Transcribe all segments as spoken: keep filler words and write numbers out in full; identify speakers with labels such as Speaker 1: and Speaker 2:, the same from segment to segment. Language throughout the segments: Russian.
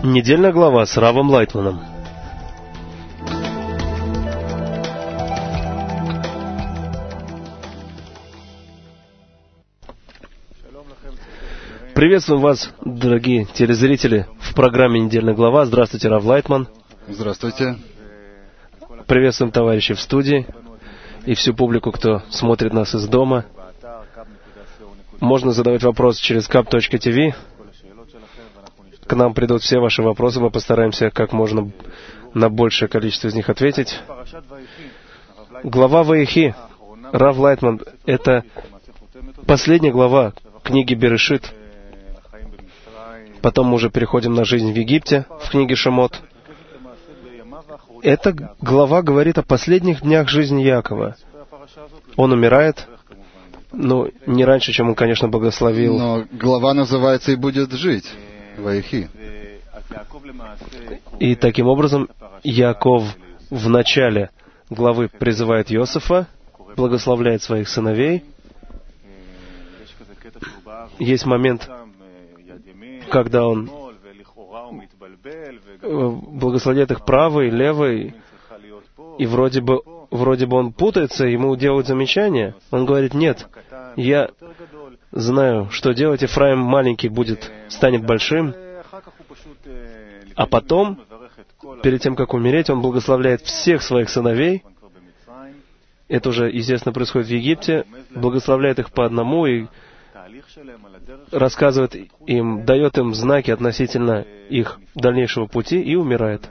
Speaker 1: Недельная глава с Равом Лайтманом. Приветствую вас, дорогие телезрители, в программе «Недельная глава». Здравствуйте, Рав Лайтман.
Speaker 2: Здравствуйте.
Speaker 1: Приветствуем товарищей в студии и всю публику, кто смотрит нас из дома. Можно задавать вопросы через кап точка ти ви. К нам придут все ваши вопросы, мы постараемся как можно на большее количество из них ответить. Глава Ваихи, Рав Лайтман, это последняя глава книги Берешит. Потом мы уже переходим на жизнь в Египте, в книге Шемот. Эта глава говорит о последних днях жизни Якова. Он умирает, ну, не раньше, чем он, конечно, благословил.
Speaker 2: Но глава называется «И будет жить», Ваихи.
Speaker 1: И таким образом Яков в начале главы призывает Йосефа, благословляет своих сыновей. Есть момент, когда он благословляет их правой, левой, и вроде бы, вроде бы он путается, ему делают замечания. Он говорит: нет, я знаю, что делать, Ефраим маленький будет, станет большим. А потом, перед тем, как умереть, он благословляет всех своих сыновей. Это уже, естественно, происходит в Египте. Благословляет их по одному и рассказывает им, дает им знаки относительно их дальнейшего пути и умирает.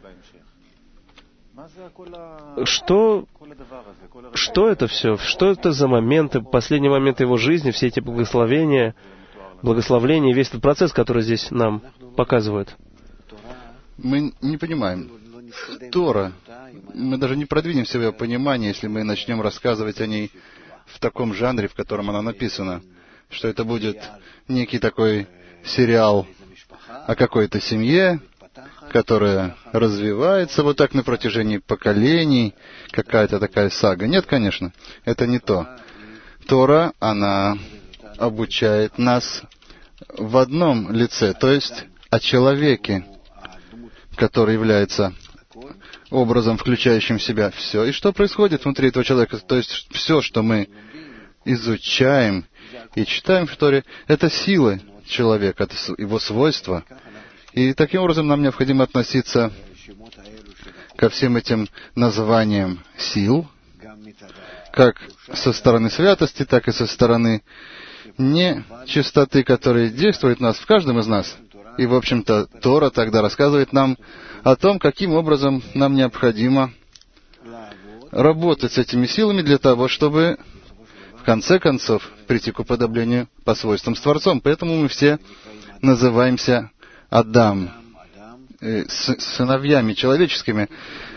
Speaker 1: Что, что это все? Что это за моменты, последние моменты его жизни, все эти благословения, благословления, весь этот процесс, который здесь нам показывают?
Speaker 2: Мы не понимаем. Тора, мы даже не продвинемся в ее понимании, если мы начнем рассказывать о ней в таком жанре, в котором она написана, что это будет некий такой сериал о какой-то семье, которая развивается вот так на протяжении поколений, какая-то такая сага. Нет, конечно, это не то. Тора, она обучает нас в одном лице, то есть о человеке, который является образом, включающим в себя все. И что происходит внутри этого человека? То есть все, что мы изучаем и читаем в Торе, это силы человека, это его свойства. И таким образом нам необходимо относиться ко всем этим названиям сил, как со стороны святости, так и со стороны нечистоты, которые действуют в нас, в каждом из нас. И, в общем-то, Тора тогда рассказывает нам о том, каким образом нам необходимо работать с этими силами для того, чтобы в конце концов прийти к уподоблению по свойствам с Творцом. Поэтому мы все называемся Адам, сыновьями человеческими,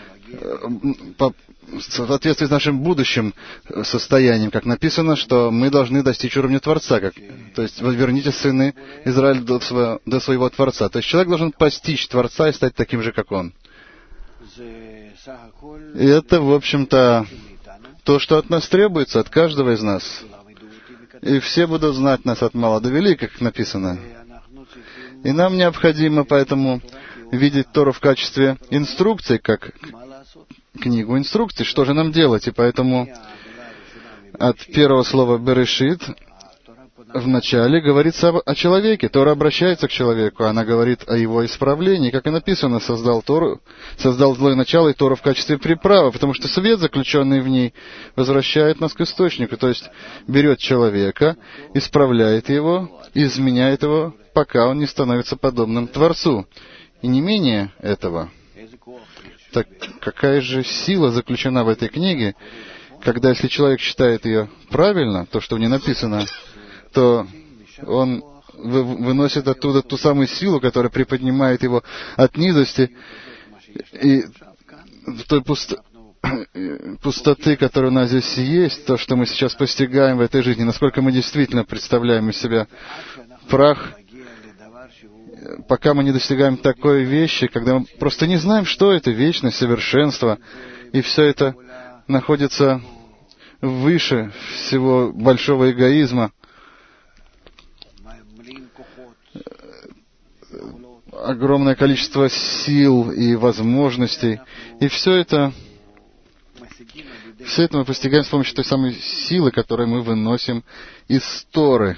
Speaker 2: в соответствии с нашим будущим состоянием, как написано, что мы должны достичь уровня Творца, как, то есть верните сыны Израиль до своего, до своего Творца. То есть человек должен постичь Творца и стать таким же, как он. И это, в общем-то, то, что от нас требуется, от каждого из нас. И все будут знать нас от мала до велика, как написано. И нам необходимо поэтому видеть Тору в качестве инструкции, как книгу инструкций, что же нам делать. И поэтому от первого слова «берешит» в начале говорится о человеке. Тора обращается к человеку, она говорит о его исправлении. Как и написано, создал Тору, создал злое начало и Тору в качестве приправы, потому что свет, заключенный в ней, возвращает нас к источнику. То есть берет человека, исправляет его, изменяет его, пока он не становится подобным Творцу. И не менее этого, так какая же сила заключена в этой книге, когда если человек читает ее правильно, то, что в ней написано, то он выносит оттуда ту самую силу, которая приподнимает его от низости и той пусто... пустоты, которая у нас здесь есть, то, что мы сейчас постигаем в этой жизни, насколько мы действительно представляем из себя прах, пока мы не достигаем такой вещи, когда мы просто не знаем, что это вечность, совершенство, и все это находится выше всего большого эгоизма. огромное количество сил и возможностей. И все это, все это мы постигаем с помощью той самой силы, которую мы выносим из Торы.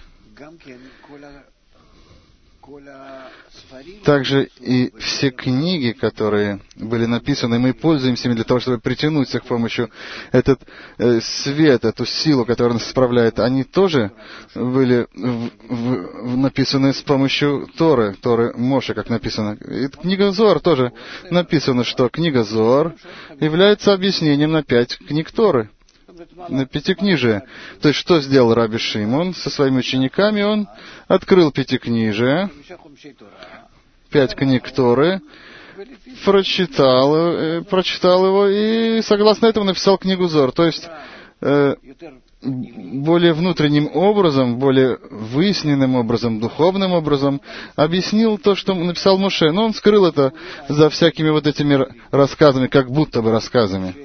Speaker 2: Также и все книги, которые были написаны, мы пользуемся ими для того, чтобы притянуть их с помощью этот э, свет, эту силу, которая нас справляет, они тоже были в, в, в, написаны с помощью Торы, Торы Моше, как написано. И книга Зоар тоже написано, что книга Зоар является объяснением на пять книг Торы, на пятикнижие. То есть, что сделал Раби Шимон со своими учениками? Он открыл пятикнижие, пять книг Торы, прочитал, э, прочитал его и, согласно этому, написал книгу Зоар. То есть, э, более внутренним образом, более выясненным образом, духовным образом объяснил то, что написал Моше. Но он скрыл это за всякими вот этими рассказами, как будто бы рассказами.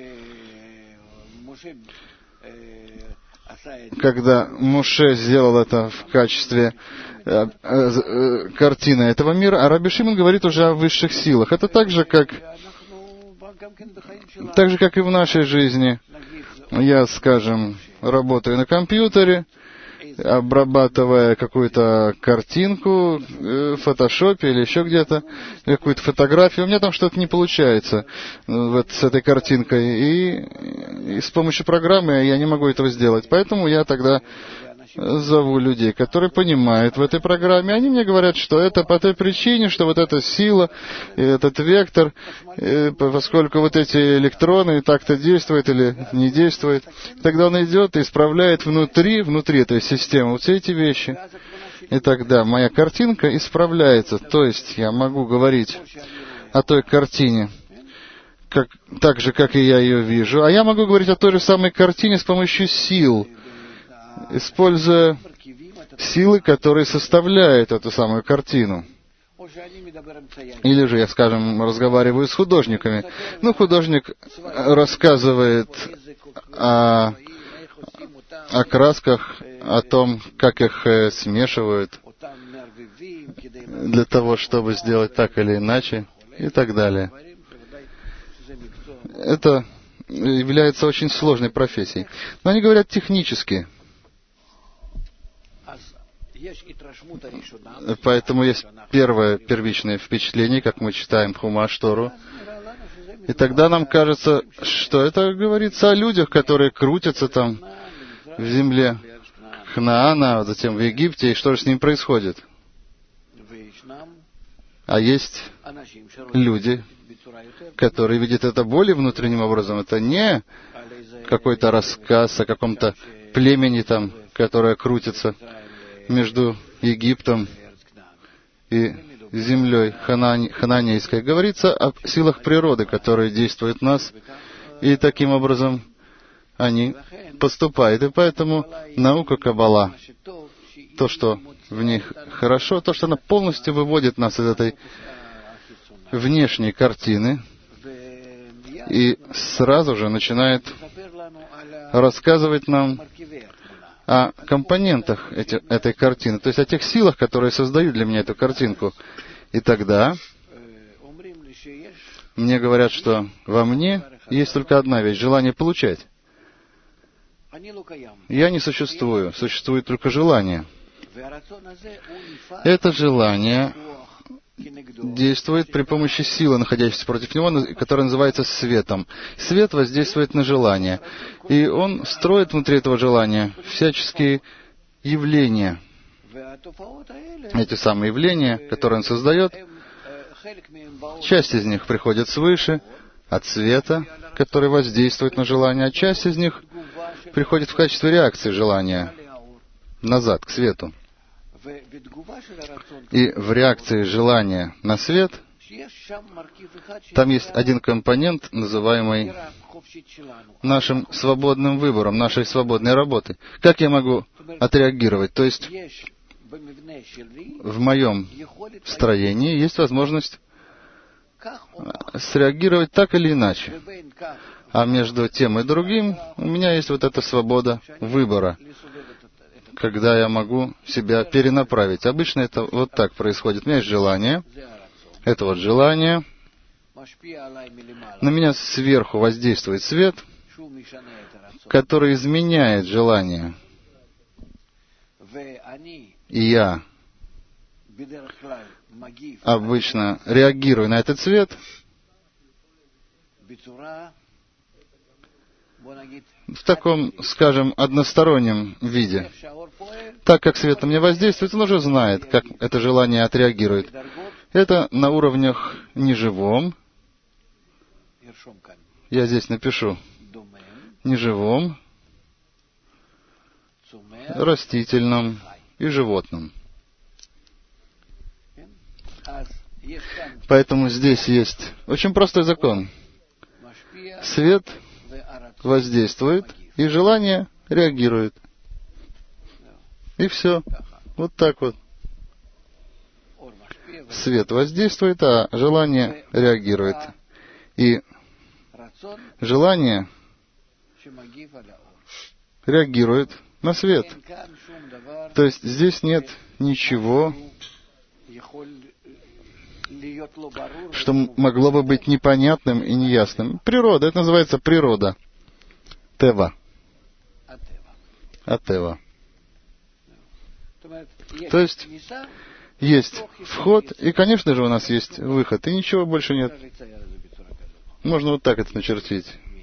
Speaker 2: Когда Моше сделал это в качестве э, э, картины этого мира, а Раби Шимон говорит уже о высших силах. Это так же, как, так же, как и в нашей жизни. Я, скажем, работаю на компьютере, обрабатывая какую-то картинку в фотошопе или еще где-то, какую-то фотографию. У меня там что-то не получается вот с этой картинкой. И, и с помощью программы я не могу этого сделать. Поэтому я тогда зову людей, которые понимают в этой программе. Они мне говорят, что это по той причине, что вот эта сила, этот вектор, поскольку вот эти электроны так-то действуют или не действуют, тогда он идет и исправляет внутри, внутри этой системы вот все эти вещи. И тогда моя картинка исправляется. То есть я могу говорить о той картине, как, так же, как и я ее вижу, а я могу говорить о той же самой картине с помощью сил, используя силы, которые составляют эту самую картину. Или же я, скажем, разговариваю с художниками. Ну, художник рассказывает о, о красках, о том, как их смешивают для того, чтобы сделать так или иначе, и так далее. Это является очень сложной профессией. Но они говорят технически. Поэтому есть первое первичное впечатление, как мы читаем Хумаш Тору. И тогда нам кажется, что это говорится о людях, которые крутятся там в земле Ханаана, а затем в Египте, и что же с ними происходит. А есть люди, которые видят это более внутренним образом. Это не какой-то рассказ о каком-то племени там, которое крутится между Египтом и землей ханани, хананейской. Говорится о силах природы, которые действуют в нас, и таким образом они поступают. И поэтому наука Каббала, то, что в них хорошо, то, что она полностью выводит нас из этой внешней картины и сразу же начинает рассказывать нам о компонентах эти, этой картины, то есть о тех силах, которые создают для меня эту картинку. И тогда мне говорят, что во мне есть только одна вещь — желание получать. Я не существую, существует только желание. Это желание действует при помощи силы, находящейся против него, которая называется светом. Свет воздействует на желание, и он строит внутри этого желания всяческие явления. Эти самые явления, которые он создает, часть из них приходит свыше, от света, который воздействует на желание, а часть из них приходит в качестве реакции желания назад, к свету. И в реакции желания на свет там есть один компонент, называемый нашим свободным выбором, нашей свободной работой. Как я могу отреагировать? То есть в моем строении есть возможность среагировать так или иначе. А между тем и другим у меня есть вот эта свобода выбора, когда я могу себя перенаправить. Обычно это вот так происходит. У меня есть желание. Это вот желание. На меня сверху воздействует свет, который изменяет желание. И я обычно реагирую на этот свет в таком, скажем, одностороннем виде. Так как свет на меня воздействует, он уже знает, как это желание отреагирует. Это на уровнях неживом. Я здесь напишу. Неживом, растительном и животном. Поэтому здесь есть очень простой закон. Свет воздействует, и желание реагирует. И все. Вот так вот. Свет воздействует, а желание реагирует. И желание реагирует на свет. То есть здесь нет ничего, что могло бы быть непонятным и неясным. Природа, это называется природа. Тева. Атева. То есть есть вход, и, конечно же, у нас есть выход, и ничего больше нет. Можно вот так это начертить.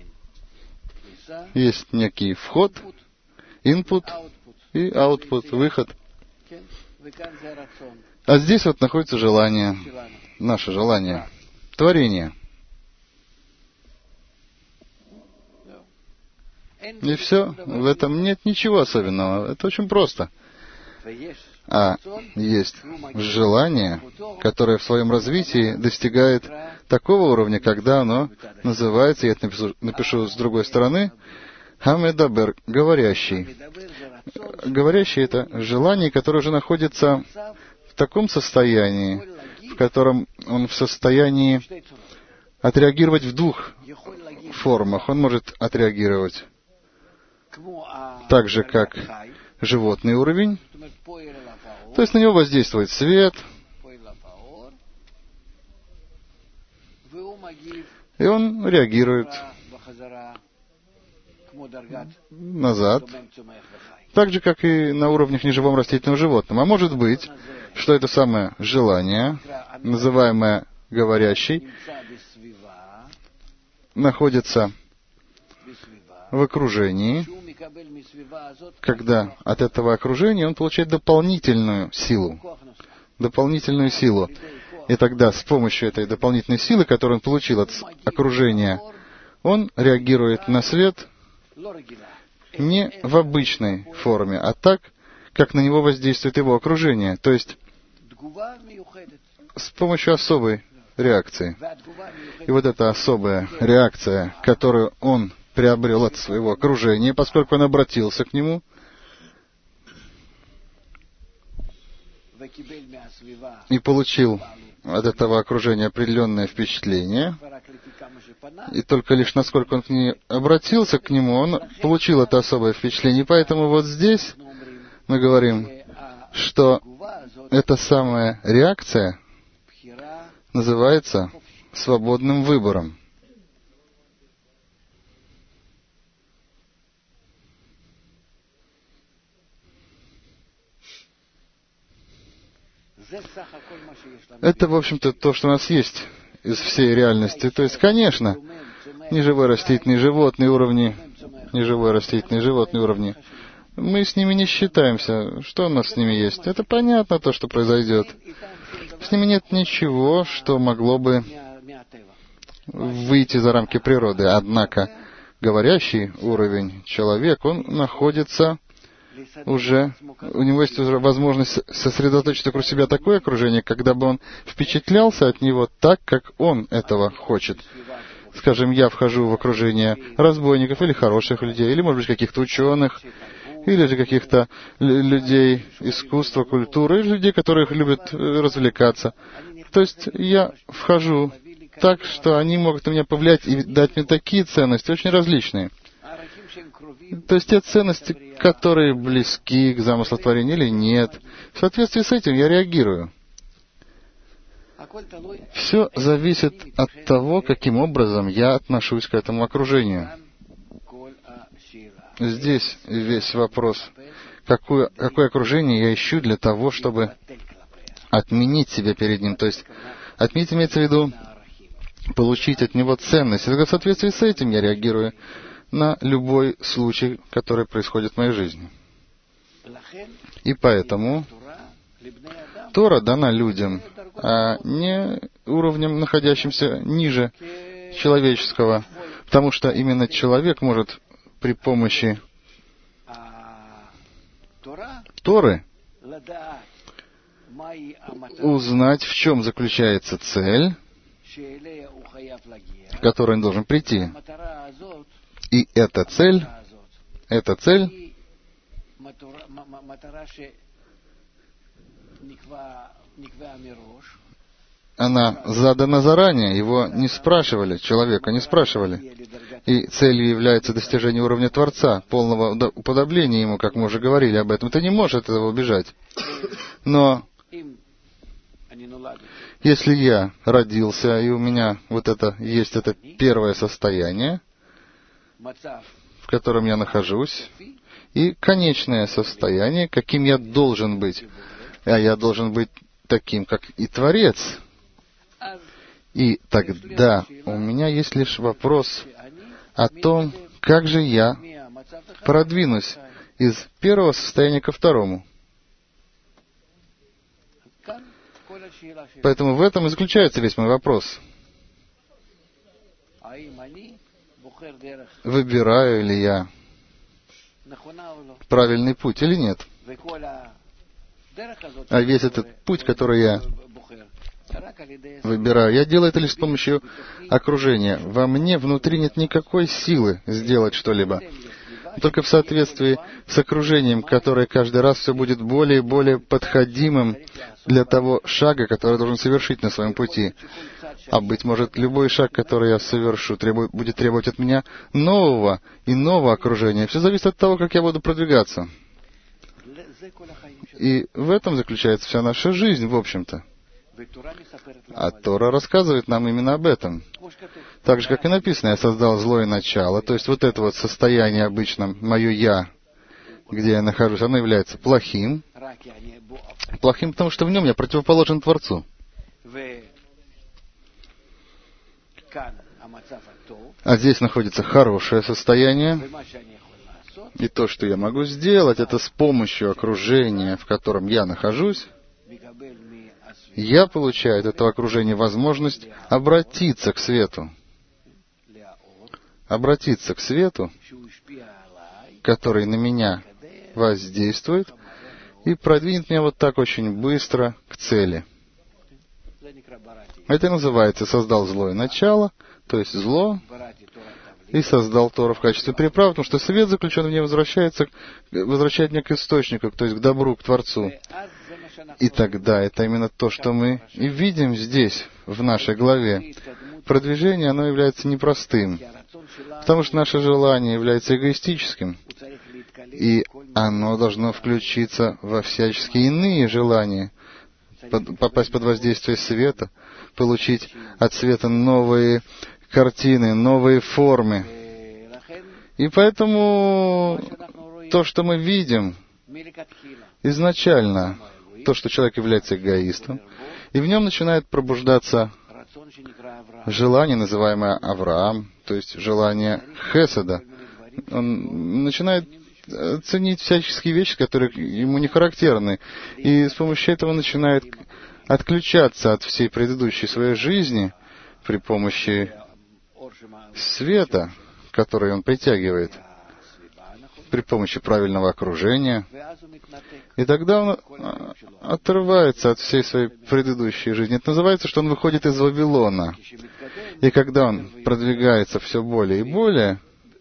Speaker 2: Есть некий вход, input и output, выход. А здесь вот находится желание, наше желание, творение. И все, в этом нет ничего особенного, это очень просто. А есть желание, которое в своем развитии достигает такого уровня, когда оно называется, я это напишу, напишу с другой стороны, хамедабер, говорящий. Говорящий — это желание, которое уже находится в таком состоянии, в котором он в состоянии отреагировать в двух формах. Он может отреагировать так же, как животный уровень, то есть на него воздействует свет, и он реагирует назад, так же, как и на уровнях неживом растительном животном. А может быть, что это самое желание, называемое говорящей, находится в окружении, когда от этого окружения он получает дополнительную силу. Дополнительную силу. И тогда с помощью этой дополнительной силы, которую он получил от окружения, он реагирует на свет не в обычной форме, а так, как на него воздействует его окружение. То есть с помощью особой реакции. И вот эта особая реакция, которую он приобрел от своего окружения, поскольку он обратился к нему, и получил от этого окружения определенное впечатление, и только лишь насколько он к ней обратился к нему, он получил это особое впечатление. И поэтому вот здесь мы говорим, что эта самая реакция называется свободным выбором. Это, в общем-то, то, что у нас есть из всей реальности. То есть, конечно, неживой растительный животный уровни, неживой растительный животный уровни, мы с ними не считаемся. Что у нас с ними есть? Это понятно, то, что произойдет. С ними нет ничего, что могло бы выйти за рамки природы. Однако, говорящий уровень, человек, он находится уже, у него есть уже возможность сосредоточить вокруг себя такое окружение, когда бы он впечатлялся от него так, как он этого хочет. Скажем, я вхожу в окружение разбойников или хороших людей, или, может быть, каких-то ученых, или же каких-то людей искусства, культуры, или людей, которые любят развлекаться. То есть я вхожу так, что они могут на меня повлиять и дать мне такие ценности, очень различные. То есть те ценности, которые близки к замыслу творения или нет. В соответствии с этим я реагирую. Все зависит от того, каким образом я отношусь к этому окружению. Здесь весь вопрос. Какое, какое окружение я ищу для того, чтобы отменить себя перед ним. То есть отменить имеется в виду получить от него ценность. И в соответствии с этим я реагирую на любой случай, который происходит в моей жизни. И поэтому Тора дана людям, а не уровнем, находящимся ниже человеческого. Потому что именно человек может при помощи Торы узнать, в чем заключается цель, к которой он должен прийти. И эта цель, эта цель, она задана заранее, его не спрашивали, человека не спрашивали. И целью является достижение уровня Творца, полного уподобления ему, как мы уже говорили об этом. Ты не можешь от этого убежать. Но если я родился, и у меня вот это есть это первое состояние, в котором я нахожусь, и конечное состояние, каким я должен быть, а я должен быть таким, как и Творец, и тогда у меня есть лишь вопрос о том, как же я продвинусь из первого состояния ко второму. Поэтому в этом и заключается весь мой вопрос. Выбираю ли я правильный путь или нет? А весь этот путь, который я выбираю, я делаю это лишь с помощью окружения. Во мне внутри нет никакой силы сделать что-либо. Только в соответствии с окружением, которое каждый раз все будет более и более подходимым для того шага, который я должен совершить на своем пути. А быть может, любой шаг, который я совершу, требует, будет требовать от меня нового и нового окружения. Все зависит от того, как я буду продвигаться. И в этом заключается вся наша жизнь, в общем-то. А Тора рассказывает нам именно об этом. Так же, как и написано, я создал злое начало, то есть вот это вот состояние обычно, мое «я», где я нахожусь, оно является плохим. Плохим, потому что в нем я противоположен Творцу. А здесь находится хорошее состояние. И то, что я могу сделать, это с помощью окружения, в котором я нахожусь, я получаю от этого окружения возможность обратиться к свету. Обратиться к свету, который на меня воздействует и продвинет меня вот так очень быстро к цели. Это называется «создал злое начало», то есть зло, и создал Тору в качестве приправы, потому что свет, заключенный в ней, возвращается, возвращает меня к источнику, то есть к добру, к Творцу. И тогда это именно то, что мы и видим здесь, в нашей главе. Продвижение, оно является непростым, потому что наше желание является эгоистическим, и оно должно включиться во всяческие иные желания, под, попасть под воздействие света, получить от света новые картины, новые формы. И поэтому то, что мы видим изначально, то, что человек является эгоистом, и в нем начинает пробуждаться желание, называемое Авраам, то есть желание Хеседа. Он начинает ценить всяческие вещи, которые ему не характерны, и с помощью этого начинает отключаться от всей предыдущей своей жизни при помощи света, который он притягивает, при помощи правильного окружения. И тогда он отрывается от всей своей предыдущей жизни. Это называется, что он выходит из Вавилона. И когда он продвигается все более и более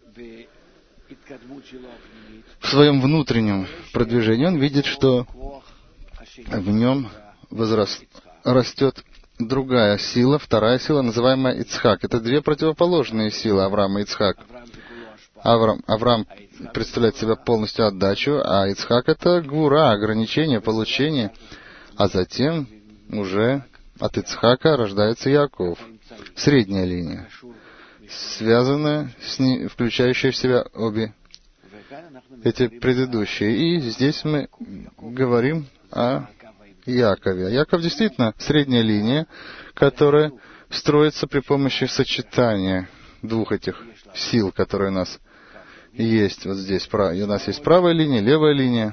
Speaker 2: в своем внутреннем продвижении, он видит, что в нем возраст, растет другая сила, вторая сила, называемая Ицхак. Это две противоположные силы Авраама и Ицхак. Авраам, Авраам представляет себя полностью отдачу, а Ицхак — это гвура, ограничение, получение. А затем уже от Ицхака рождается Яков. Средняя линия, связанная с ней, включающая в себя обе эти предыдущие. И здесь мы говорим о Якове. Яков действительно средняя линия, которая строится при помощи сочетания двух этих сил, которые у нас есть вот здесь. У нас есть правая линия, левая линия.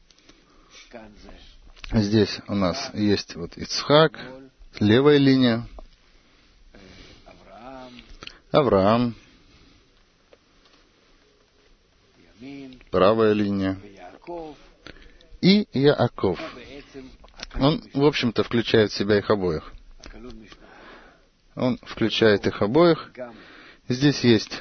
Speaker 2: Здесь у нас есть вот Ицхак, левая линия, Авраам, правая линия, и Яаков. Он, в общем-то, включает в себя их обоих. Он включает их обоих. Здесь есть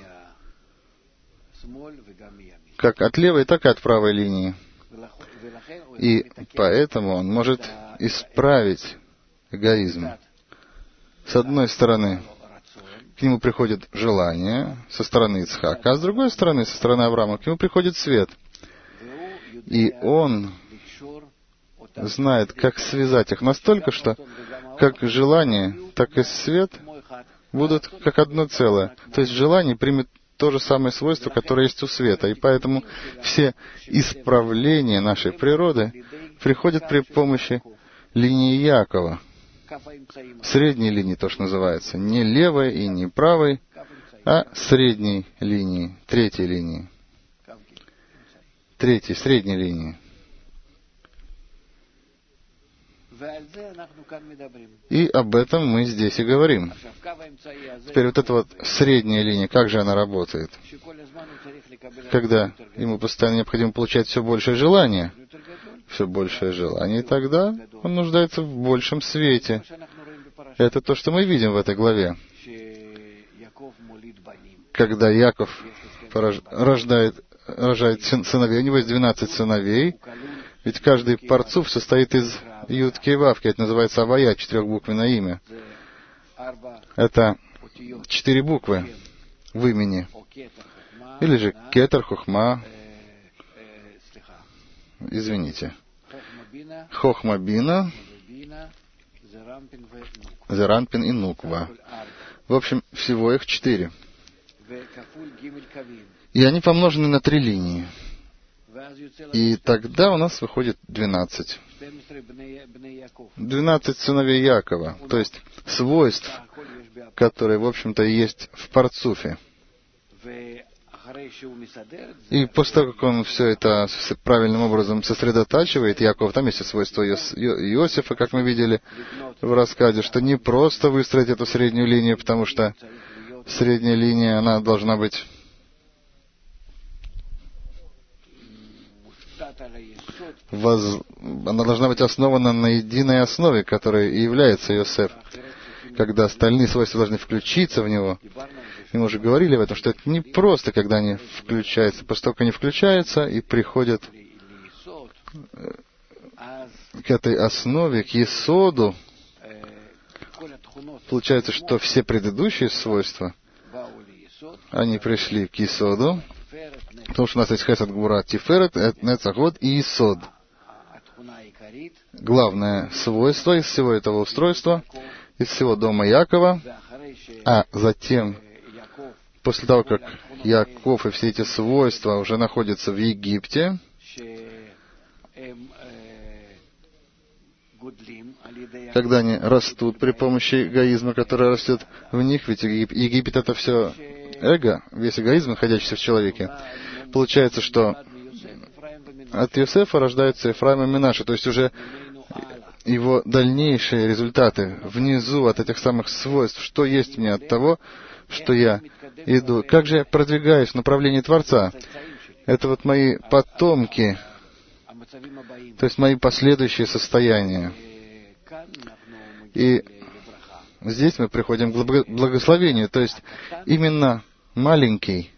Speaker 2: как от левой, так и от правой линии. И поэтому он может исправить эгоизм. С одной стороны, к нему приходит желание со стороны Ицхака, а с другой стороны, со стороны Авраама, к нему приходит свет. И он знает, как связать их настолько, что как желание, так и свет будут как одно целое. То есть желание примет то же самое свойство, которое есть у света. И поэтому все исправления нашей природы приходят при помощи линии Якова. Средней линии, то, что называется. Не левой и не правой, а средней линии, третьей линии. Третьей, средней линии. И об этом мы здесь и говорим. Теперь вот эта вот средняя линия, как же она работает? Когда ему постоянно необходимо получать все большее желание, все большее желание, и тогда он нуждается в большем свете. Это то, что мы видим в этой главе. Когда Яков рождает, рожает сыновей, у него есть двенадцать сыновей, ведь каждый парцуф состоит из Ютки и Вавки, это называется Авая, четырехбуквенное имя. Это четыре буквы в имени. Или же Кетер, Хохма, извините, Хохма Бина, Зеранпин и Нуква. В общем, всего их четыре. И они помножены на три линии. И тогда у нас выходит двенадцать. Двенадцать сыновей Якова, то есть свойств, которые, в общем-то, и есть в парцуфе. И после того, как он все это правильным образом сосредотачивает, Яков, там есть и свойства Иосифа, как мы видели в рассказе, что не просто выстроить эту среднюю линию, потому что средняя линия, она должна быть Воз... она должна быть основана на единой основе, которой и является Йосеф. Когда остальные свойства должны включиться в него. Мы уже говорили об этом, что это не просто, когда они включаются. После того, как они включаются и приходят к этой основе, к есоду, получается, что все предыдущие свойства, они пришли к есоду, потому что у нас есть хесед, гвура, тиферет, нецахот и есод. Главное свойство из всего этого устройства, из всего дома Якова, а затем, после того, как Яков и все эти свойства уже находятся в Египте, когда они растут при помощи эгоизма, который растет в них, ведь Египет — это все эго, весь эгоизм, находящийся в человеке, получается, что от Йосефа рождается Ефраим и Менаше, то есть уже его дальнейшие результаты внизу от этих самых свойств, что есть мне от того, что я иду, как же я продвигаюсь в направлении Творца. Это вот мои потомки, то есть мои последующие состояния. И здесь мы приходим к благословению, то есть именно маленький,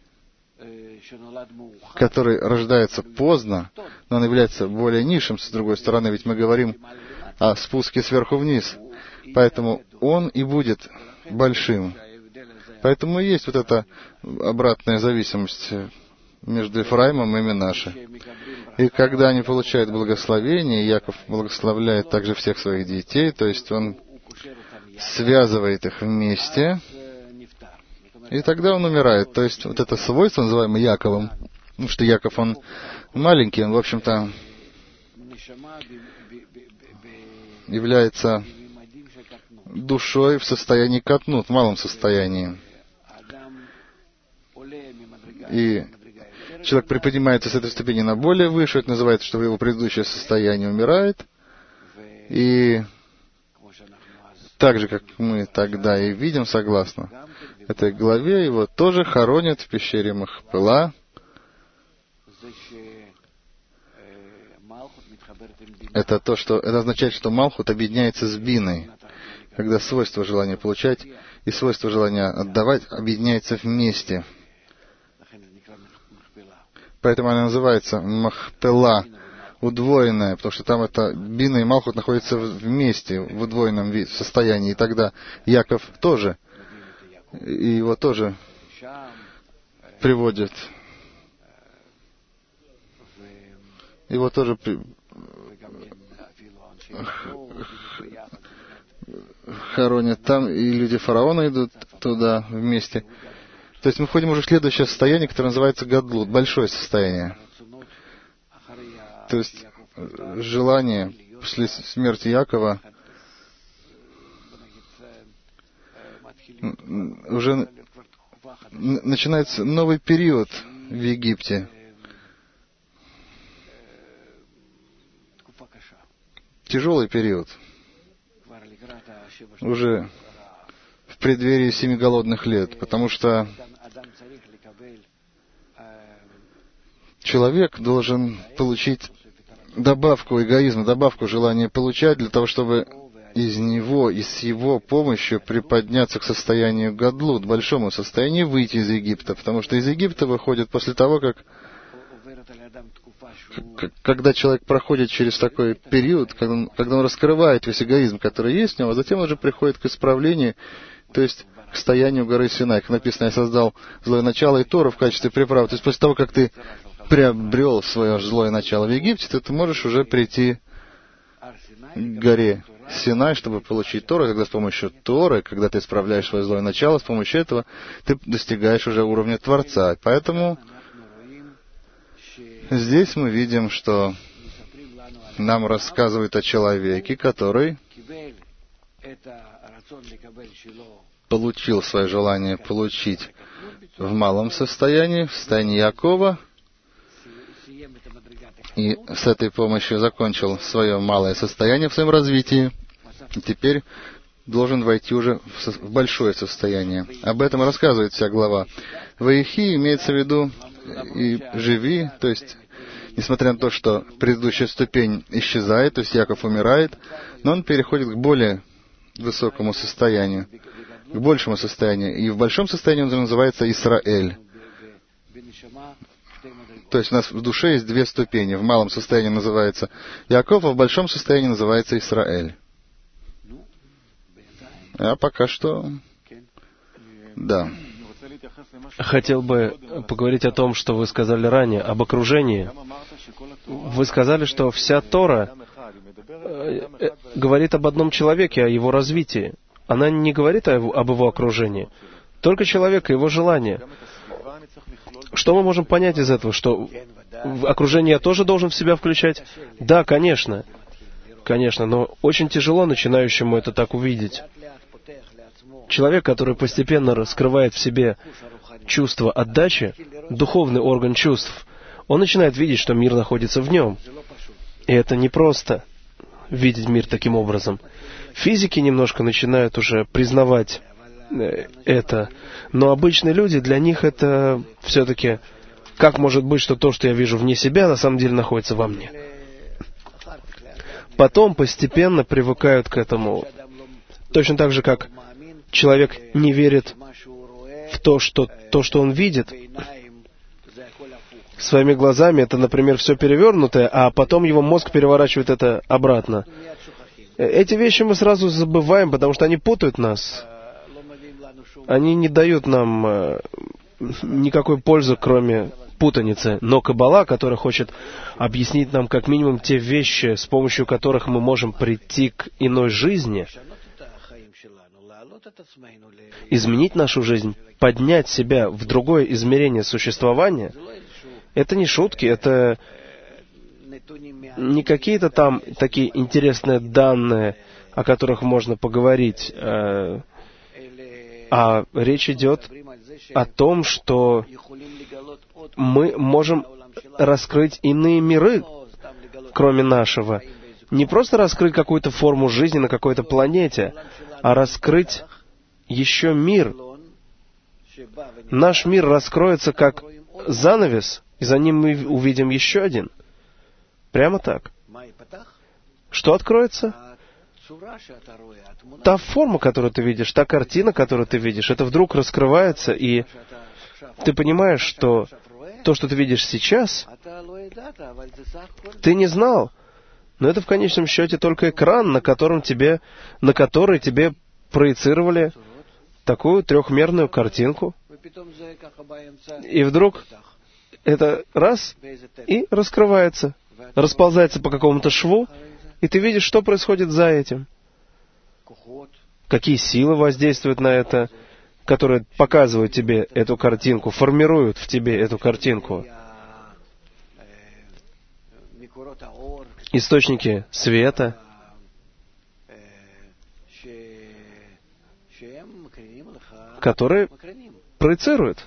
Speaker 2: который рождается поздно, но он является более низшим, с другой стороны, ведь мы говорим о спуске сверху вниз. Поэтому он и будет большим. Поэтому есть вот эта обратная зависимость между Ефраимом и Менаше. И когда они получают благословение, Яков благословляет также всех своих детей, то есть он связывает их вместе, и тогда он умирает. То есть вот это свойство, называемое Яковом, потому что Яков, он маленький, он, в общем-то, является душой в состоянии катнут, в малом состоянии. И человек приподнимается с этой ступени на более выше, это называется, что его предыдущее состояние умирает. И так же, как мы тогда и видим, согласно этой главе, его тоже хоронят в пещере Махпела. Это то, что это означает, что Малхут объединяется с Биной, когда свойство желания получать и свойство желания отдавать объединяются вместе. Поэтому она называется Махпела, удвоенная, потому что там это Бина и Малхут находятся вместе, в удвоенном состоянии. И тогда Яков тоже, и его тоже приводят, его тоже при... хоронят там, и люди фараона идут туда вместе. То есть мы входим уже в следующее состояние, которое называется гадлут, большое состояние. То есть желание после смерти Якова уже начинается новый период в Египте. Тяжелый период. Уже в преддверии семи голодных лет, потому что человек должен получить добавку эгоизма, добавку желания получать, для того, чтобы из него и с его помощью приподняться к состоянию гадлут, большому состоянию, выйти из Египта, потому что из Египта выходит после того, как когда человек проходит через такой период, когда он, когда он раскрывает весь эгоизм, который есть в нем, а затем он уже приходит к исправлению, то есть к стоянию горы Синай. Как написано, я создал злое начало и Тору в качестве приправы. То есть после того, как ты приобрел свое злое начало в Египте, то ты можешь уже прийти к горе Синай, чтобы получить Тору. Когда с помощью Торы, когда ты исправляешь свое злое начало, с помощью этого ты достигаешь уже уровня Творца. Поэтому здесь мы видим, что нам рассказывают о человеке, который получил свое желание получить в малом состоянии, в состоянии Якова, и с этой помощью закончил свое малое состояние в своем развитии, и теперь должен войти уже в большое состояние. Об этом рассказывает вся глава. Ваихи имеется в виду и живи, то есть, несмотря на то, что предыдущая ступень исчезает, то есть Яков умирает, но он переходит к более высокому состоянию, к большему состоянию. И в большом состоянии он называется Исраэль. То есть у нас в душе есть две ступени. В малом состоянии называется Яков, а в большом состоянии называется Исраэль. А пока что... Да.
Speaker 1: Хотел бы поговорить о том, что вы сказали ранее, об окружении. Вы сказали, что вся Тора говорит об одном человеке, о его развитии. Она не говорит об его окружении. Только человек и его желания. Что мы можем понять из этого? Что окружение я тоже должен в себя включать? Да, конечно. Конечно, но очень тяжело начинающему это так увидеть. Человек, который постепенно раскрывает в себе чувство отдачи, духовный орган чувств, он начинает видеть, что мир находится в нем. И это непросто видеть мир таким образом. Физики немножко начинают уже признавать это, но обычные люди, для них это все-таки, как может быть, что то, что я вижу вне себя, на самом деле находится во мне. Потом постепенно привыкают к этому. Точно так же, как человек не верит в то, что то, что он видит своими глазами, это, например, все перевернутое, а потом его мозг переворачивает это обратно. Эти вещи мы сразу забываем, потому что они путают нас. они не дают нам э, никакой пользы, кроме путаницы. Но Каббала, которая хочет объяснить нам как минимум те вещи, с помощью которых мы можем прийти к иной жизни, изменить нашу жизнь, поднять себя в другое измерение существования, это не шутки, это не какие-то там такие интересные данные, о которых можно поговорить, а речь идет о том, что мы можем раскрыть иные миры, кроме нашего. Не просто раскрыть какую-то форму жизни на какой-то планете, а раскрыть еще мир. Наш мир раскроется как занавес, и за ним мы увидим еще один. Прямо так. Что откроется? Та форма, которую ты видишь, та картина, которую ты видишь, это вдруг раскрывается, и ты понимаешь, что то, что ты видишь сейчас, ты не знал, но это в конечном счете только экран, на котором тебе, на который тебе проецировали такую трехмерную картинку, и вдруг это раз и раскрывается, расползается по какому-то шву, и ты видишь, что происходит за этим. Какие силы воздействуют на это, которые показывают тебе эту картинку, формируют в тебе эту картинку. Источники света, которые проецируют.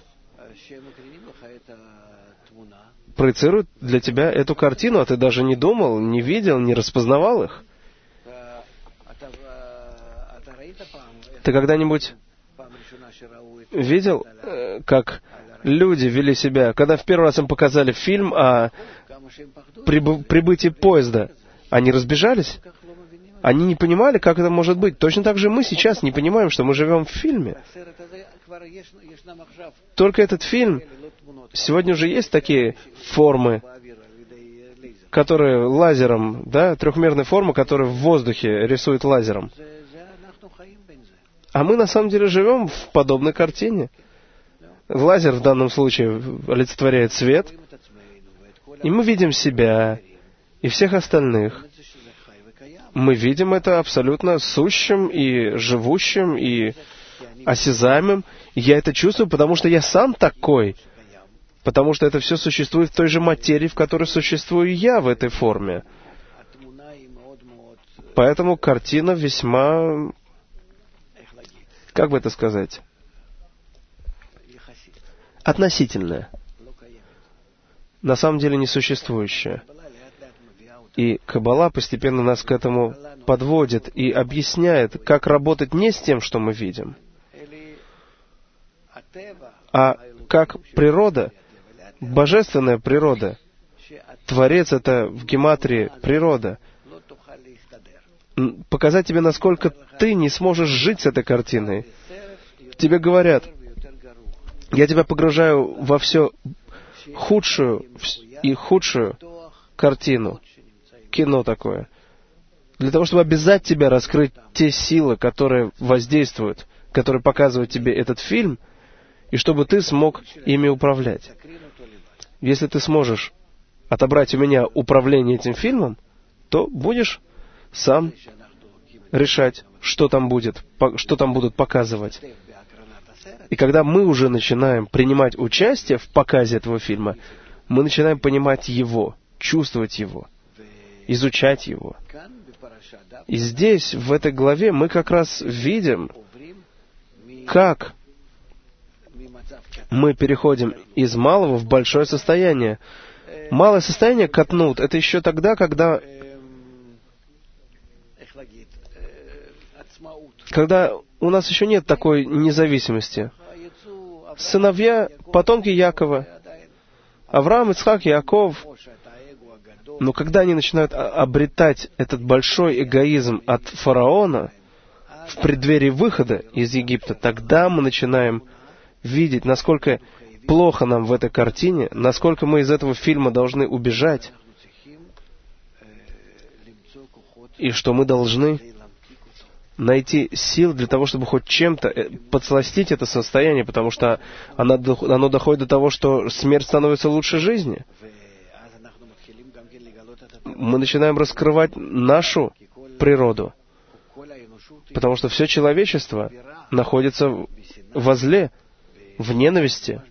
Speaker 1: Проецируют для тебя эту картину, а ты даже не думал, не видел, не распознавал их. Ты когда-нибудь видел, как люди вели себя, когда в первый раз им показали фильм о прибы- прибытии поезда, они разбежались? Они не понимали, как это может быть. Точно так же мы сейчас не понимаем, что мы живем в фильме. Только этот фильм, сегодня уже есть такие формы, которые лазером, да, трехмерные формы, которые в воздухе рисуют лазером. А мы на самом деле живем в подобной картине. Лазер в данном случае олицетворяет свет, и мы видим себя и всех остальных. Мы видим это абсолютно сущим и живущим, и осязаемым. И я это чувствую, потому что я сам такой. Потому что это все существует в той же материи, в которой существую я в этой форме. Поэтому картина весьма... Как бы это сказать? Относительная. На самом деле несуществующая. И Каббала постепенно нас к этому подводит и объясняет, как работать не с тем, что мы видим, а как природа, божественная природа. Творец — это в гематрии природа. Показать тебе, насколько ты не сможешь жить с этой картиной. Тебе говорят, я тебя погружаю во все худшую и худшую картину, кино такое, для того, чтобы обязать тебя раскрыть те силы, которые воздействуют, которые показывают тебе этот фильм, и чтобы ты смог ими управлять. Если ты сможешь отобрать у меня управление этим фильмом, то будешь сам решать, что там будет, что там будут показывать. И когда мы уже начинаем принимать участие в показе этого фильма, мы начинаем понимать его, чувствовать его, изучать его. И здесь, в этой главе, мы как раз видим, как мы переходим из малого в большое состояние. Малое состояние катнут — это еще тогда, когда когда у нас еще нет такой независимости. Сыновья, потомки Якова, Авраам, Ицхак, Яаков. Но когда они начинают обретать этот большой эгоизм от фараона в преддверии выхода из Египта, тогда мы начинаем видеть, насколько плохо нам в этой картине, насколько мы из этого фильма должны убежать, и что мы должны найти сил для того, чтобы хоть чем-то подсластить это состояние, потому что оно, оно доходит до того, что смерть становится лучше жизни. Мы начинаем раскрывать нашу природу, потому что все человечество находится во зле, в ненависти,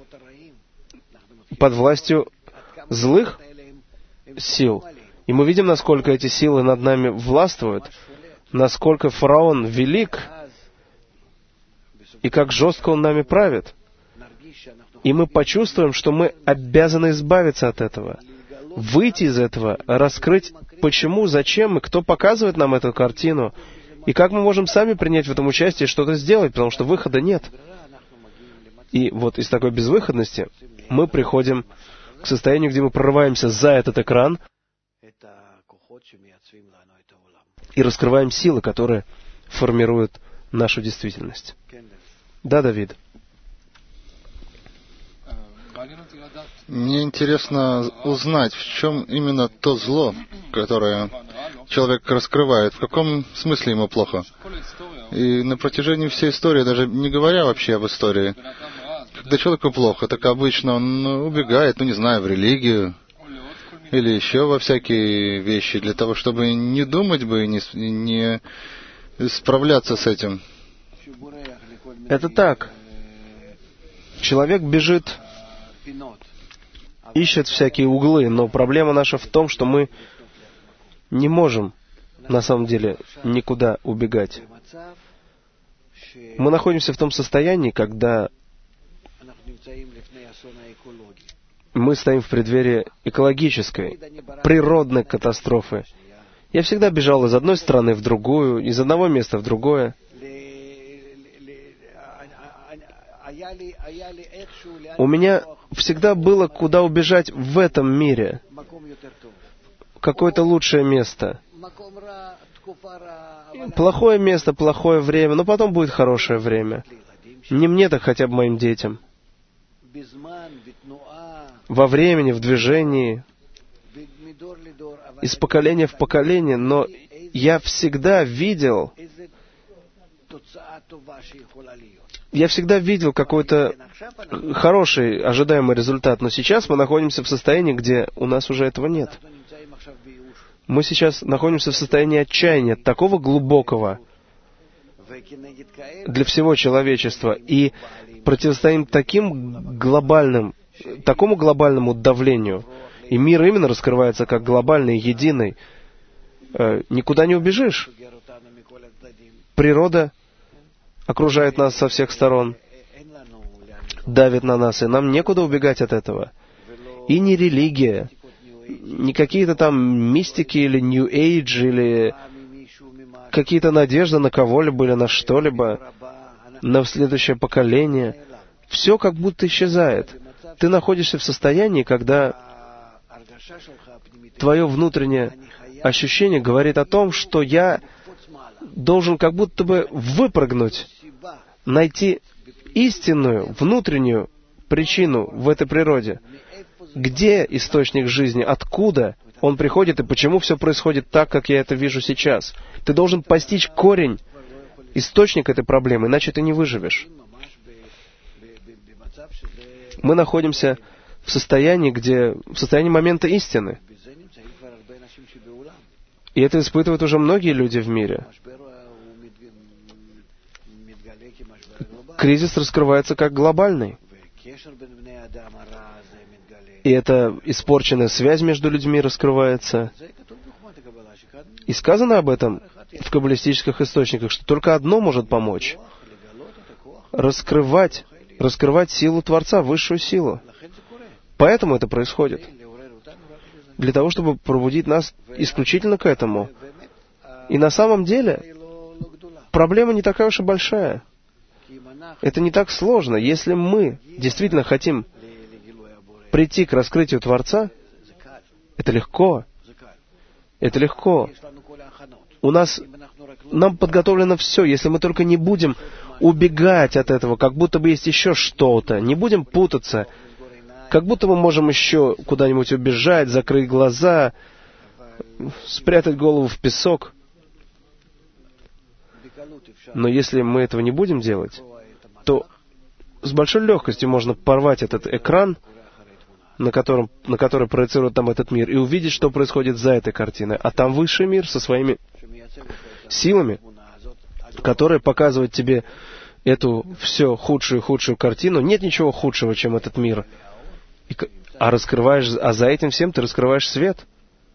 Speaker 1: под властью злых сил. И мы видим, насколько эти силы над нами властвуют, насколько фараон велик, и как жестко он нами правит. И мы почувствуем, что мы обязаны избавиться от этого, выйти из этого, раскрыть, почему, зачем и кто показывает нам эту картину, и как мы можем сами принять в этом участие и что-то сделать, потому что выхода нет. И вот из такой безвыходности мы приходим к состоянию, где мы прорываемся за этот экран и раскрываем силы, которые формируют нашу действительность. Да, Давид?
Speaker 2: Мне интересно узнать, в чем именно то зло, которое человек раскрывает, в каком смысле ему плохо. И на протяжении всей истории, даже не говоря вообще об истории, когда человеку плохо, так обычно он убегает, ну не знаю, в религию или еще во всякие вещи, для того, чтобы не думать бы и не, не справляться с этим.
Speaker 1: Это так. Человек бежит, ищет всякие углы, но проблема наша в том, что мы не можем на самом деле никуда убегать. Мы находимся в том состоянии, когда мы стоим в преддверии экологической, природной катастрофы. Я всегда бежал из одной страны в другую, из одного места в другое. У меня всегда было куда убежать в этом мире. Какое-то лучшее место. Плохое место, плохое время, но потом будет хорошее время. Не мне, так хотя бы моим детям. Во времени, в движении, из поколения в поколение, но я всегда видел, я всегда видел какой-то хороший, ожидаемый результат, но сейчас мы находимся в состоянии, где у нас уже этого нет. Мы сейчас находимся в состоянии отчаяния, такого глубокого для всего человечества, и противостоим таким глобальным, такому глобальному давлению. И мир именно раскрывается как глобальный, единый. Э, никуда не убежишь. Природа окружает нас со всех сторон, давит на нас, и нам некуда убегать от этого. И не религия, не какие-то там мистики или New Age, или какие-то надежды на кого-либо или на что-либо, на следующее поколение. Все как будто исчезает. Ты находишься в состоянии, когда твое внутреннее ощущение говорит о том, что я должен как будто бы выпрыгнуть, найти истинную, внутреннюю причину в этой природе. Где источник жизни? Откуда он приходит и почему все происходит так, как я это вижу сейчас? Ты должен постичь корень, источник этой проблемы, иначе ты не выживешь. Мы находимся в состоянии, где, в состоянии момента истины. И это испытывают уже многие люди в мире. Кризис раскрывается как глобальный. И эта испорченная связь между людьми раскрывается. И сказано об этом в каббалистических источниках, что только одно может помочь. Раскрывать, раскрывать силу Творца, высшую силу. Поэтому это происходит. Для того, чтобы пробудить нас исключительно к этому. И на самом деле, проблема не такая уж и большая. Это не так сложно. Если мы действительно хотим прийти к раскрытию Творца, это легко. Это легко. У нас, нам подготовлено все, если мы только не будем убегать от этого, как будто бы есть еще что-то, не будем путаться, как будто мы можем еще куда-нибудь убежать, закрыть глаза, спрятать голову в песок. Но если мы этого не будем делать, то с большой легкостью можно порвать этот экран, на котором, на который проецирует там этот мир, и увидеть, что происходит за этой картиной. А там высший мир со своими силами, которые показывают тебе эту все худшую и худшую картину. Нет ничего худшего, чем этот мир. И, а раскрываешь, а за этим всем ты раскрываешь свет.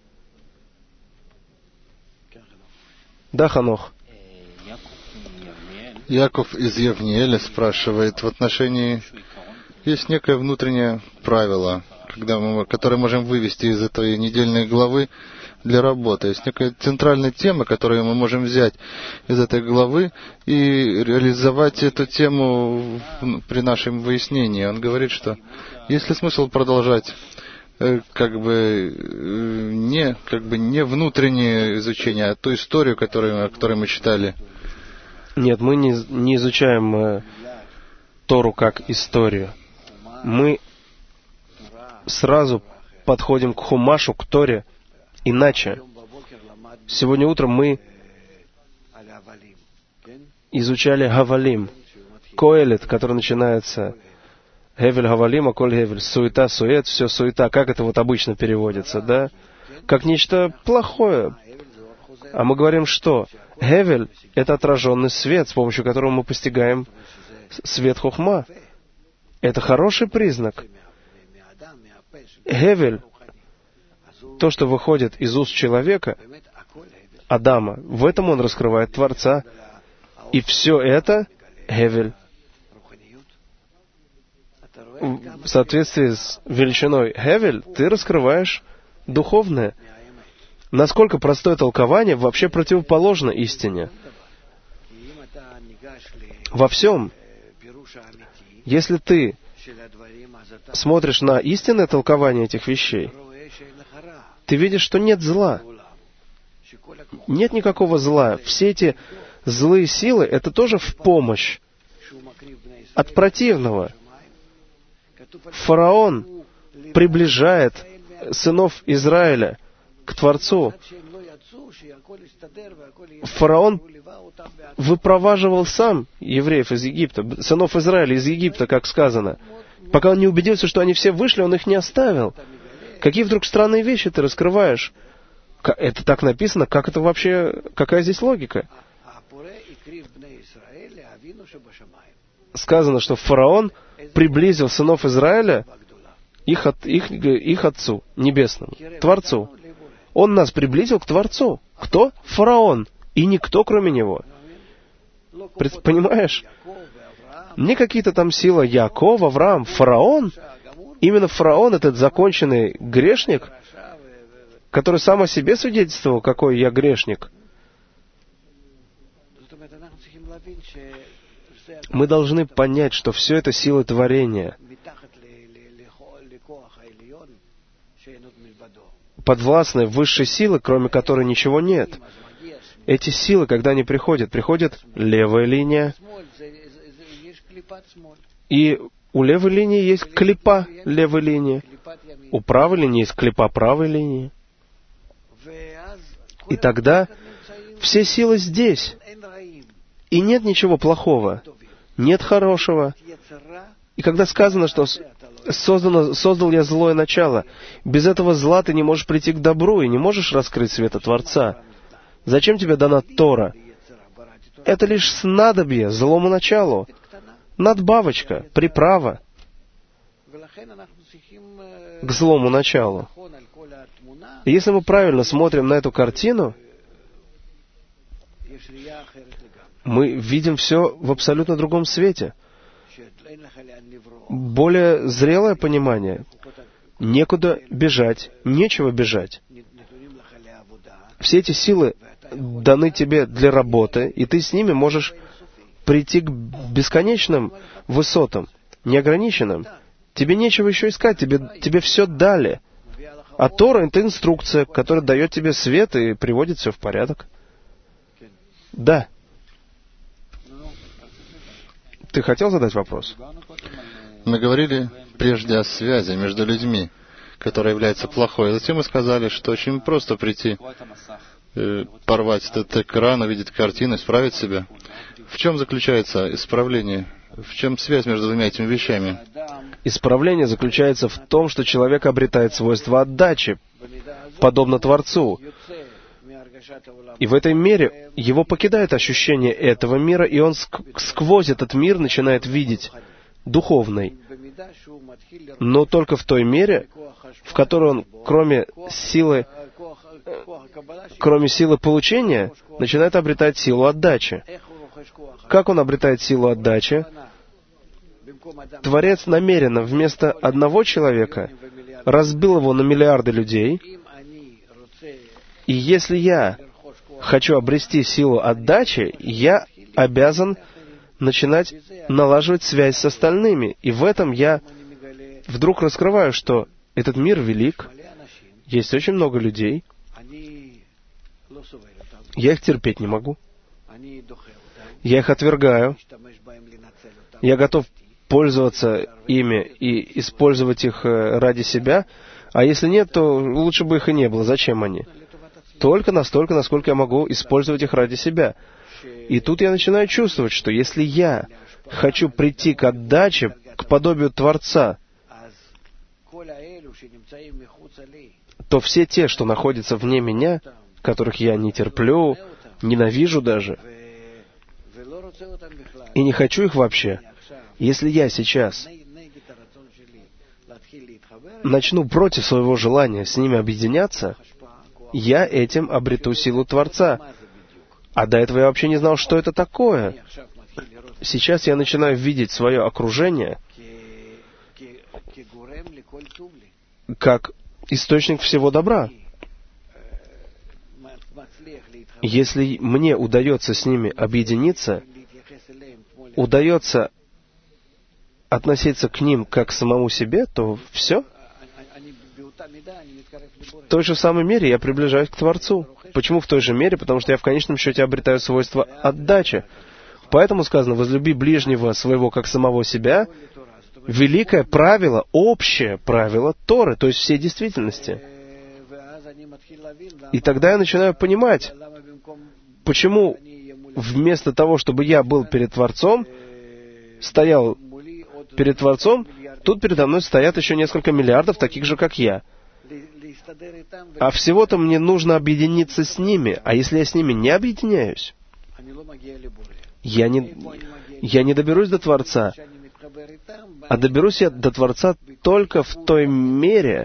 Speaker 1: Да, Ханох?
Speaker 2: Яков из Евниэля спрашивает в отношении... Есть некое внутреннее правило, когда мы, которое можем вывести из этой недельной главы для работы. Есть некая центральная тема, которую мы можем взять из этой главы и реализовать эту тему при нашем выяснении. Он говорит, что есть ли смысл продолжать как бы не, как бы не внутреннее изучение, а ту историю, которую, которую мы читали?
Speaker 1: Нет, мы не, не изучаем э, Тору как историю. Мы сразу подходим к Хумашу, к Торе, иначе. Сегодня утром мы изучали Гавалим, Коэлет, который начинается Гевель Гавалим, а Коль Гевель, суета, сует, все суета. Как это вот обычно переводится, да? Как нечто плохое. А мы говорим, что Гевель — это отраженный свет, с помощью которого мы постигаем свет Хохма. Это хороший признак. Гевель, то, что выходит из уст человека, Адама, в этом он раскрывает Творца. И все это Гевель. В соответствии с величиной Гевель ты раскрываешь духовное. Насколько простое толкование вообще противоположно истине. Во всем. Если ты смотришь на истинное толкование этих вещей, ты видишь, что нет зла. Нет никакого зла. Все эти злые силы — это тоже в помощь от противного. Фараон приближает сынов Израиля к Творцу. Фараон выпроваживал сам евреев из Египта, сынов Израиля из Египта, как сказано. Пока он не убедился, что они все вышли, он их не оставил. Какие вдруг странные вещи ты раскрываешь? Это так написано, как это вообще, какая здесь логика? Сказано, что фараон приблизил сынов Израиля их, от, их, их Отцу Небесному, Творцу. Он нас приблизил к Творцу. Кто? Фараон. И никто, кроме него. Понимаешь? Не какие-то там силы Яков, Авраам, фараон. Именно фараон, этот законченный грешник, который сам о себе свидетельствовал, какой я грешник. Мы должны понять, что все это силы творения, подвластны высшей силы, кроме которой ничего нет. Эти силы, когда они приходят, приходит левая линия, и у левой линии есть клипа левой линии, у правой линии есть клипа правой линии. И тогда все силы здесь, и нет ничего плохого, нет хорошего. И когда сказано, что создано, создал я злое начало, без этого зла ты не можешь прийти к добру и не можешь раскрыть света Творца. Зачем тебе дана Тора? Это лишь снадобье злому началу, надбавочка, приправа к злому началу. И если мы правильно смотрим на эту картину, мы видим все в абсолютно другом свете. Более зрелое понимание. Некуда бежать, нечего бежать. Все эти силы даны тебе для работы, и ты с ними можешь прийти к бесконечным высотам, неограниченным. Тебе нечего еще искать, тебе, тебе все дали. А Тора — это инструкция, которая дает тебе свет и приводит все в порядок. Да. Ты хотел задать вопрос?
Speaker 2: Мы говорили прежде о связи между людьми, которая является плохой. Затем мы сказали, что очень просто прийти э, порвать этот экран, увидеть картину, исправить себя. В чем заключается исправление? В чем связь между двумя этими вещами?
Speaker 1: Исправление заключается в том, что человек обретает свойство отдачи, подобно Творцу. И в этой мере его покидает ощущение этого мира, и он ск- сквозь этот мир начинает видеть духовный. Но только в той мере, в которой он, кроме силы, кроме силы получения, начинает обретать силу отдачи. Как он обретает силу отдачи? Творец намеренно вместо одного человека разбил его на миллиарды людей, и если я хочу обрести силу отдачи, я обязан начинать налаживать связь с остальными. И в этом я вдруг раскрываю, что этот мир велик, есть очень много людей, я их терпеть не могу, я их отвергаю, я готов пользоваться ими и использовать их ради себя, а если нет, то лучше бы их и не было. Зачем они? Только настолько, насколько я могу использовать их ради себя. И тут я начинаю чувствовать, что если я хочу прийти к отдаче, к подобию Творца, то все те, что находятся вне меня, которых я не терплю, ненавижу даже, и не хочу их вообще, если я сейчас начну против своего желания с ними объединяться, я этим обрету силу Творца. А до этого я вообще не знал, что это такое. Сейчас я начинаю видеть свое окружение как источник всего добра. Если мне удается с ними объединиться, удается относиться к ним как к самому себе, то все. В той же самой мере я приближаюсь к Творцу. Почему в той же мере? Потому что я в конечном счете обретаю свойство отдачи. Поэтому сказано: возлюби ближнего своего как самого себя. Великое правило, общее правило Торы, то есть всей действительности. И тогда я начинаю понимать, почему вместо того, чтобы я был перед Творцом, стоял перед Творцом, тут передо мной стоят еще несколько миллиардов таких же, как я. А всего-то мне нужно объединиться с ними. А если я с ними не объединяюсь, я не, я не доберусь до Творца. А доберусь я до Творца только в той мере,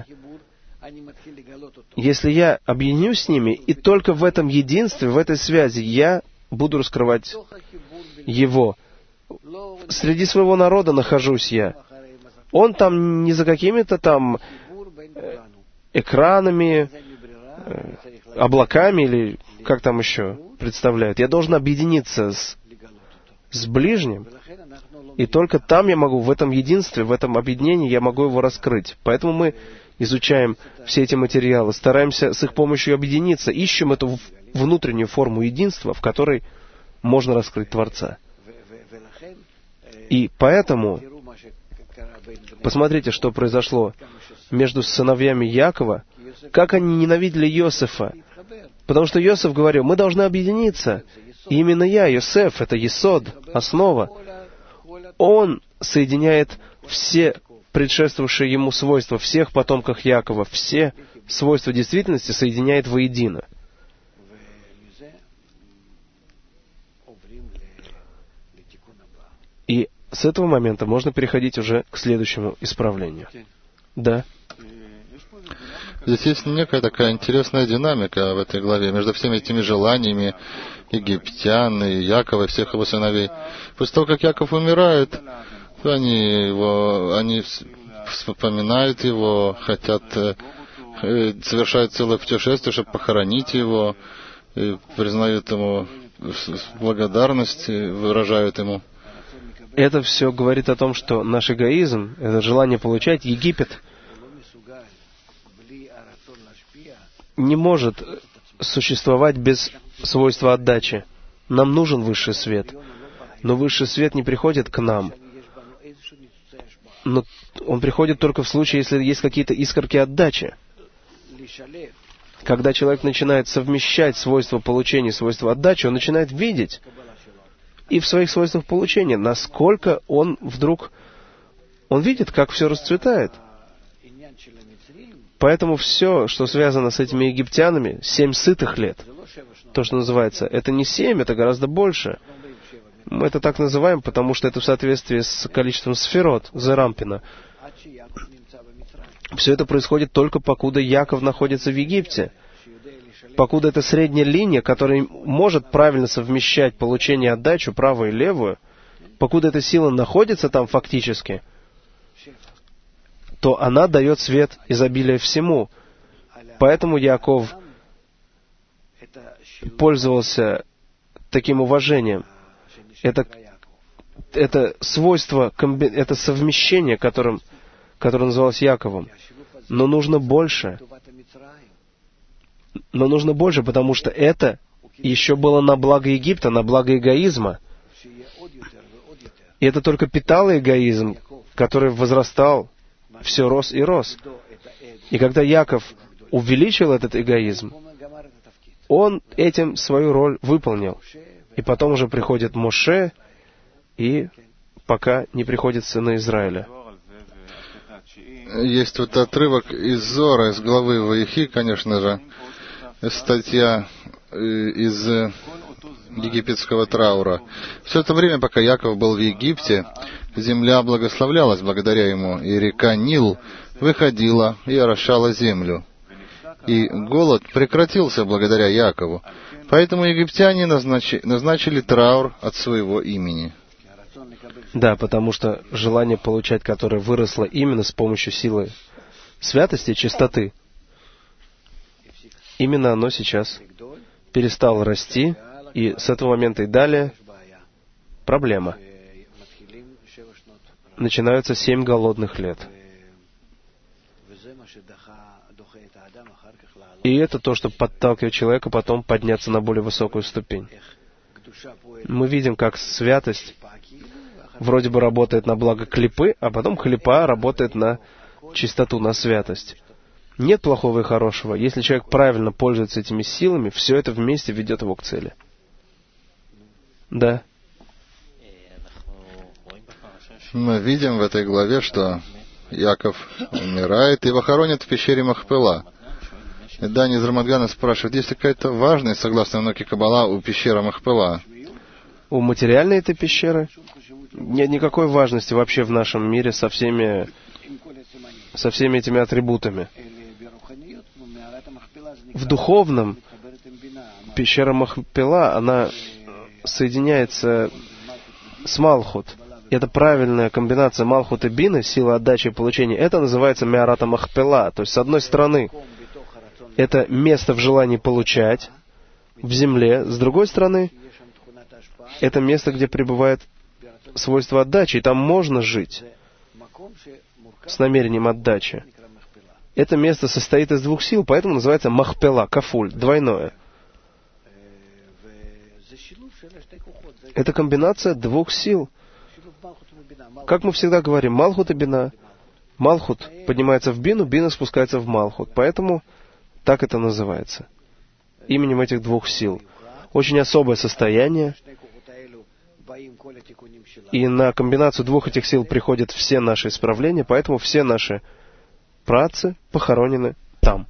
Speaker 1: если я объединюсь с ними, и только в этом единстве, в этой связи я буду раскрывать Его. Среди своего народа нахожусь я. Он там не за какими-то там экранами, облаками или как там еще представляют. Я должен объединиться с, с ближним, и только там я могу, в этом единстве, в этом объединении, я могу его раскрыть. Поэтому мы изучаем все эти материалы, стараемся с их помощью объединиться, ищем эту внутреннюю форму единства, в которой можно раскрыть Творца. И поэтому, посмотрите, что произошло между сыновьями Якова, как они ненавидели Йосефа. Потому что Йосеф говорил: мы должны объединиться. И именно я, Йосеф, это Есод, основа. Он соединяет все предшествовавшие ему свойства, всех потомков Якова, все свойства действительности соединяет воедино. И с этого момента можно переходить уже к следующему исправлению. Да.
Speaker 2: Здесь есть некая такая интересная динамика в этой главе между всеми этими желаниями египтян и Якова, и всех его сыновей. После того, как Яков умирает, то они, его, они вспоминают его, хотят, совершают целое путешествие, чтобы похоронить его, и признают ему благодарность, выражают ему.
Speaker 1: Это все говорит о том, что наш эгоизм, это желание получать, Египет не может существовать без свойства отдачи. Нам нужен высший свет. Но высший свет не приходит к нам. Но он приходит только в случае, если есть какие-то искорки отдачи. Когда человек начинает совмещать свойства получения и свойства отдачи, он начинает видеть и в своих свойствах получения, насколько он вдруг... Он видит, как все расцветает. Поэтому все, что связано с этими египтянами, семь сытых лет, то, что называется, это не семь, это гораздо больше. Мы это так называем, потому что это в соответствии с количеством сферот, Зерампина. Все это происходит только покуда Яков находится в Египте. Покуда это средняя линия, которая может правильно совмещать получение и отдачу, правую и левую, покуда эта сила находится там фактически, то она дает свет изобилия всему. Поэтому Яков пользовался таким уважением. Это, это свойство, это совмещение, которым, которое называлось Яковом. Но нужно больше. Но нужно больше, потому что это еще было на благо Египта, на благо эгоизма. И это только питало эгоизм, который возрастал, все рос и рос. И когда Яков увеличил этот эгоизм, он этим свою роль выполнил. И потом уже приходит Моше, и пока не приходят сыны Израиля.
Speaker 2: Есть вот отрывок из Зора, из главы Ваихи, конечно же, статья из египетского траура. Все это время, пока Яков был в Египте, земля благословлялась благодаря ему, и река Нил выходила и орошала землю. И голод прекратился благодаря Якову. Поэтому египтяне назначи, назначили траур от своего имени.
Speaker 1: Да, потому что желание получать, которое выросло именно с помощью силы святости, чистоты, именно оно сейчас перестало расти, и с этого момента и далее проблема. Начинаются семь голодных лет. И это то, что подталкивает человека потом подняться на более высокую ступень. Мы видим, как святость вроде бы работает на благо клипы, а потом клипа работает на чистоту, на святость. Нет плохого и хорошего. Если человек правильно пользуется этими силами, все это вместе ведет его к цели. Да.
Speaker 2: Мы видим в этой главе, что Яков умирает, и его хоронят в пещере Махпела. И Дани из Рамадгана спрашивает, есть ли какая-то важность, согласно науке Каббала, у пещеры Махпела?
Speaker 1: У материальной этой пещеры нет никакой важности вообще в нашем мире со всеми, со всеми этими атрибутами. В духовном пещера Махпела, она соединяется с Малхут. Это правильная комбинация Малхут и Бины, сила отдачи и получения. Это называется Меарата Махпела. То есть, с одной стороны, это место в желании получать в земле. С другой стороны, это место, где пребывает свойство отдачи, и там можно жить с намерением отдачи. Это место состоит из двух сил, поэтому называется Махпела, Кафуль, двойное. Это комбинация двух сил. Как мы всегда говорим, Малхут и Бина. Малхут поднимается в Бину, Бина спускается в Малхут. Поэтому так это называется. Именем этих двух сил. Очень особое состояние. И на комбинацию двух этих сил приходят все наши исправления, поэтому все наши працы похоронены там.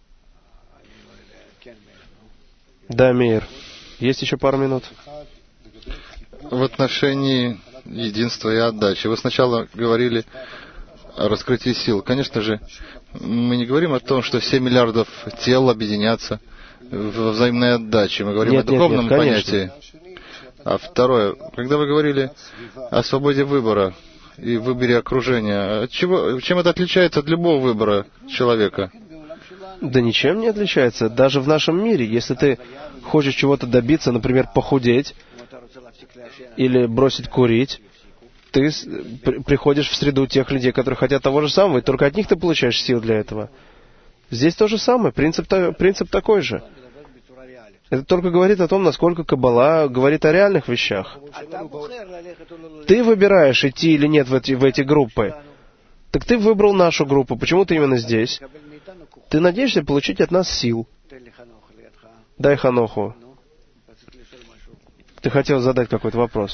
Speaker 1: Да, Мейер. Есть еще пару минут?
Speaker 2: В отношении единства и отдачи. Вы сначала говорили о раскрытии сил. Конечно же, мы не говорим о том, что все миллиардов тел объединятся во взаимной отдаче. Мы говорим
Speaker 1: нет,
Speaker 2: о духовном
Speaker 1: нет, нет,
Speaker 2: понятии. А второе, когда вы говорили о свободе выбора и выборе окружения, от чего, чем это отличается от любого выбора человека?
Speaker 1: Да ничем не отличается. Даже в нашем мире, если ты хочешь чего-то добиться, например, похудеть или бросить курить, ты приходишь в среду тех людей, которые хотят того же самого, и только от них ты получаешь сил для этого. Здесь то же самое, принцип, принцип такой же. Это только говорит о том, насколько Каббала говорит о реальных вещах. Ты выбираешь, идти или нет в эти, в эти группы. Так ты выбрал нашу группу. Почему ты именно здесь? Ты надеешься получить от нас сил. Дай Ханоху. Ты хотел задать какой-то вопрос.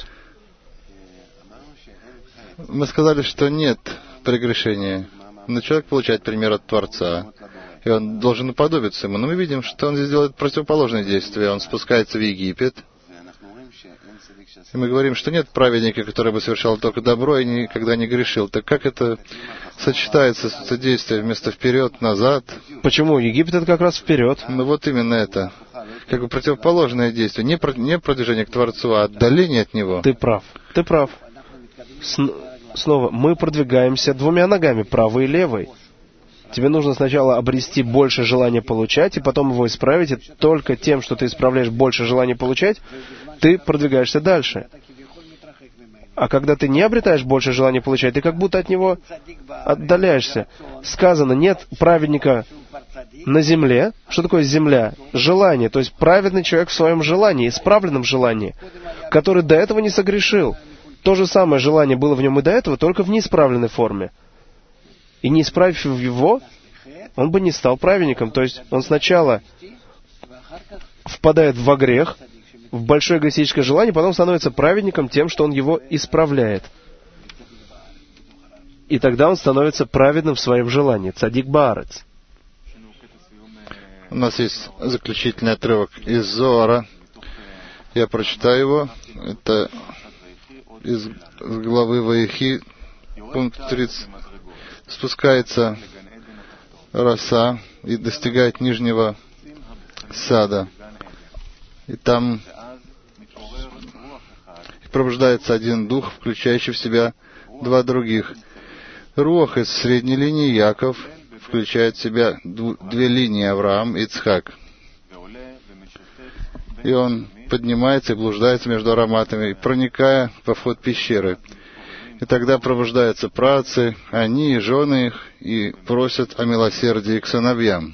Speaker 2: Мы сказали, что нет прегрешения. Но человек получает пример от Творца. И он должен уподобиться ему. Но мы видим, что он здесь делает противоположное действие. Он спускается в Египет. И мы говорим, что нет праведника, который бы совершал только добро и никогда не грешил. Так как это сочетается с это действие вместо вперед, назад?
Speaker 1: Почему? Египет это как раз вперед.
Speaker 2: Ну вот именно это. Как бы противоположное действие. Не, про, не продвижение к Творцу, а отдаление от Него.
Speaker 1: Ты прав. Ты прав. С, снова, мы продвигаемся двумя ногами, правой и левой. Тебе нужно сначала обрести больше желания получать, и потом его исправить. И только тем, что ты исправляешь больше желания получать, ты продвигаешься дальше. А когда ты не обретаешь больше желания получать, ты как будто от него отдаляешься. Сказано, нет праведника на земле. Что такое земля? Желание. То есть праведный человек в своем желании, исправленном желании, который до этого не согрешил. То же самое желание было в нем и до этого, только в неисправленной форме. И не исправив его, он бы не стал праведником. То есть он сначала впадает во грех, в большое эгоистическое желание, потом становится праведником тем, что он его исправляет. И тогда он становится праведным в своем желании. Цадик баарец.
Speaker 2: У нас есть заключительный отрывок из Зоара. Я прочитаю его. Это из главы Ваихи, пункт тридцать. Спускается роса и достигает нижнего сада. И там пробуждается один дух, включающий в себя два других. Руах из средней линии Яков включает в себя две линии Авраам и Ицхак. И он поднимается и блуждается между ароматами, проникая во вход пещеры. И тогда пробуждаются праотцы, они и жены их, и просят о милосердии к сыновьям.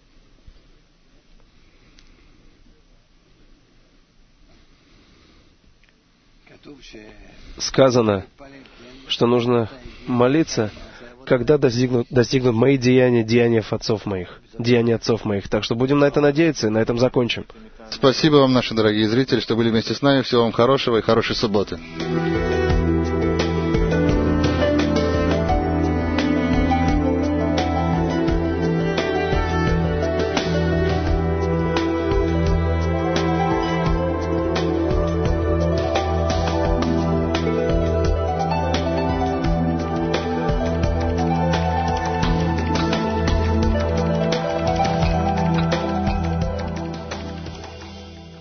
Speaker 1: Сказано, что нужно молиться, когда достигнут, достигнут мои деяния, деяния отцов моих, деяния отцов моих. Так что будем на это надеяться, и на этом закончим.
Speaker 2: Спасибо вам, наши дорогие зрители, что были вместе с нами. Всего вам хорошего и хорошей субботы.